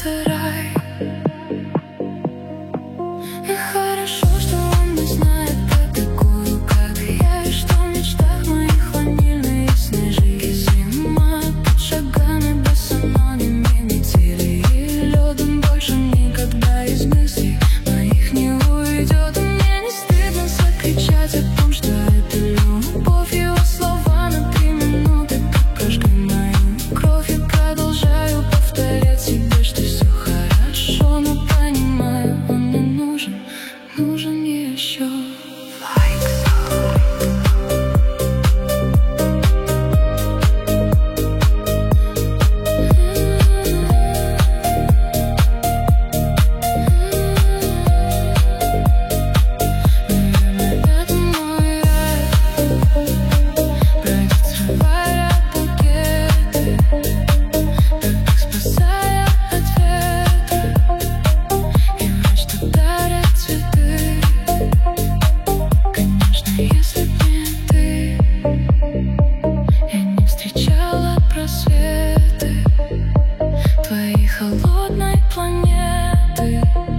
это рай. И хорошо, что он не знает про такую, как я, и что в мечтах моих ванильные снежинки. Зима под шагами босоногими метели, и лёдом больше никогда из мыслей моих не уйдет. И мне не стыдно закричать о том, что это любовь. Его слова на 3 минуты так прожгли мою кровь. Я продолжаю повторять себе, что все хорошо, но понимаю, он мне нужен, нужен еще. Твоей холодной планеты.